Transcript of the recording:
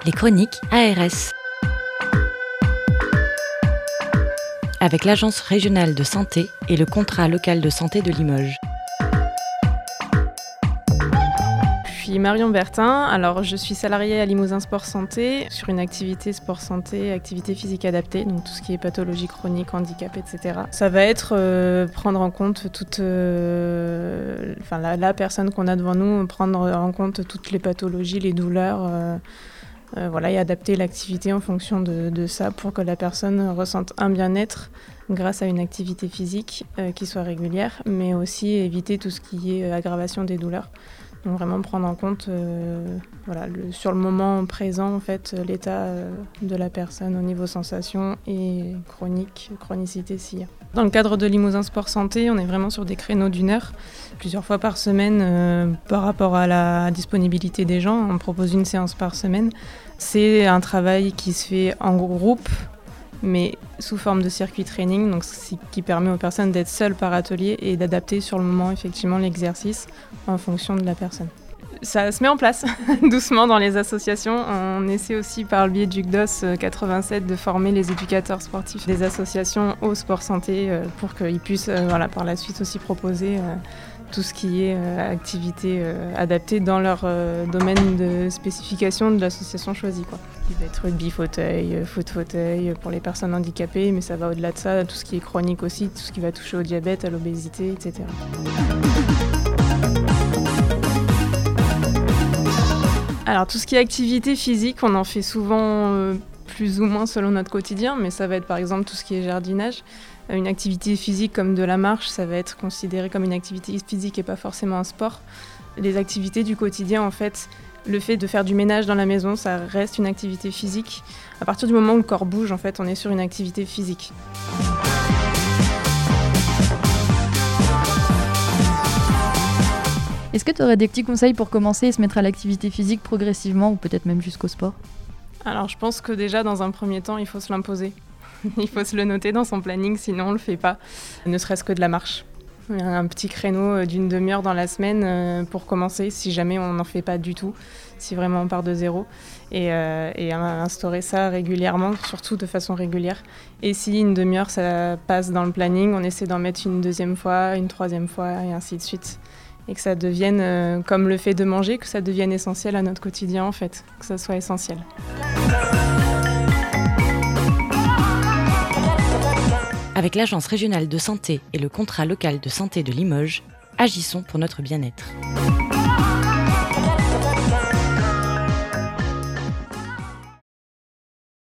Les chroniques ARS. Avec l'Agence régionale de santé et le contrat local de santé de Limoges. Je suis Marion Bertin, alors je suis salariée à Limousin Sport Santé sur une activité sport santé, activité physique adaptée, donc tout ce qui est pathologie chronique, handicap, etc. Ça va être prendre en compte la personne qu'on a devant nous, prendre en compte toutes les pathologies, les douleurs, et adapter l'activité en fonction de ça pour que la personne ressente un bien-être grâce à une activité physique qui soit régulière, mais aussi éviter tout ce qui est aggravation des douleurs. Donc vraiment prendre en compte sur le moment présent en fait, l'état de la personne au niveau sensation et chronicité s'il y a. Dans le cadre de Limousin Sport Santé, on est vraiment sur des créneaux d'1 heure, plusieurs fois par semaine par rapport à la disponibilité des gens. On propose une séance par semaine. C'est un travail qui se fait en groupe, mais sous forme de circuit training, donc ce qui permet aux personnes d'être seules par atelier et d'adapter sur le moment effectivement l'exercice en fonction de la personne. Ça se met en place doucement dans les associations. On essaie aussi par le biais du GDOS 87 de former les éducateurs sportifs des associations au sport santé pour qu'ils puissent par la suite aussi proposer tout ce qui est activité adaptée dans leur domaine de spécification de l'association choisie, quoi. Qui va être rugby fauteuil, foot fauteuil pour les personnes handicapées, mais ça va au-delà de ça, tout ce qui est chronique aussi, tout ce qui va toucher au diabète, à l'obésité, etc. Alors tout ce qui est activité physique, on en fait souvent plus ou moins selon notre quotidien, mais ça va être par exemple tout ce qui est jardinage. Une activité physique comme de la marche, ça va être considéré comme une activité physique et pas forcément un sport. Les activités du quotidien, en fait, le fait de faire du ménage dans la maison, ça reste une activité physique. À partir du moment où le corps bouge, en fait, on est sur une activité physique. Est-ce que tu aurais des petits conseils pour commencer et se mettre à l'activité physique progressivement ou peut-être même jusqu'au sport ? Alors je pense que déjà dans un premier temps, il faut se l'imposer. Il faut se le noter dans son planning, sinon on ne le fait pas. Ne serait-ce que de la marche. Un petit créneau d'une demi-heure dans la semaine pour commencer, si jamais on n'en fait pas du tout, si vraiment on part de zéro. Et instaurer ça régulièrement, surtout de façon régulière. Et si une demi-heure ça passe dans le planning, on essaie d'en mettre une deuxième fois, une troisième fois et ainsi de suite. Et que ça devienne, comme le fait de manger, que ça devienne essentiel à notre quotidien en fait, que ça soit essentiel. Avec l'Agence régionale de santé et le contrat local de santé de Limoges, agissons pour notre bien-être.